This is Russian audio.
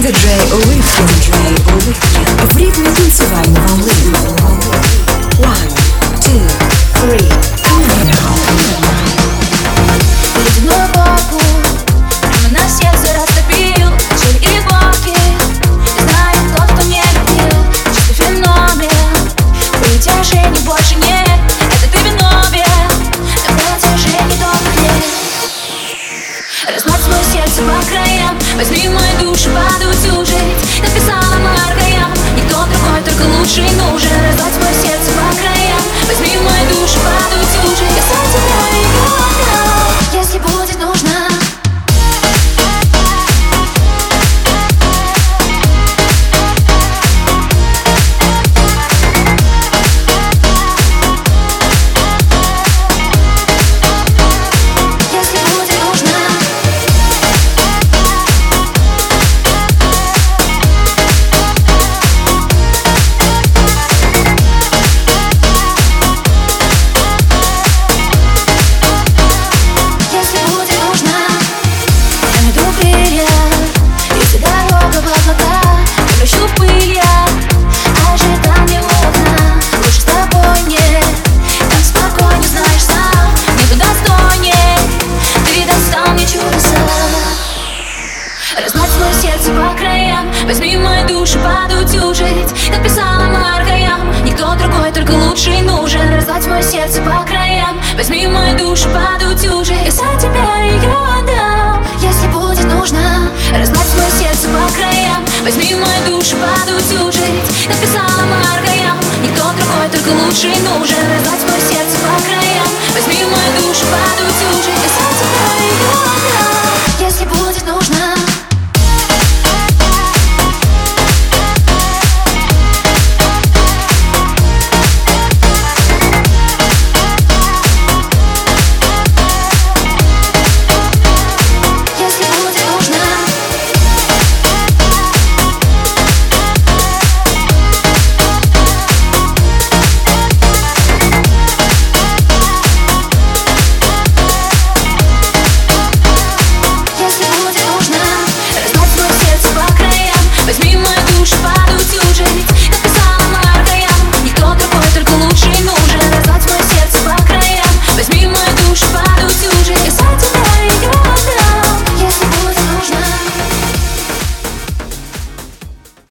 Диджей Лыткин в ритме танцевальной волны. One, two, three, come on. Ледяную горку прямо на сердце растопил. Шель и боки, не знаю, тот, кто не любил. Чистый феномен, притяжений больше нет. Это ты виновен, на протяжении долгих лет. Размать свое сердце по краям, возьми мою душу подутюжить. Написала маркаям, никто другой, только лучший нужен. Размать свое сердце по краям, возьми мою душу подутюжить. Я сам тебя ее отдам, если будет нужно. Размать свое сердце по краям, возьми мою душу подутюжить. Написала маркаям, никто другой, только лучший нужен. Размать свое сердце по краям, возьми мою душу подутюжить. Я за тебя ее отдам, если будет нужно. Размать свое сердце по краям, возьми мою душу подутюжить. Написала маркаям, никто другой, только лучший нужен.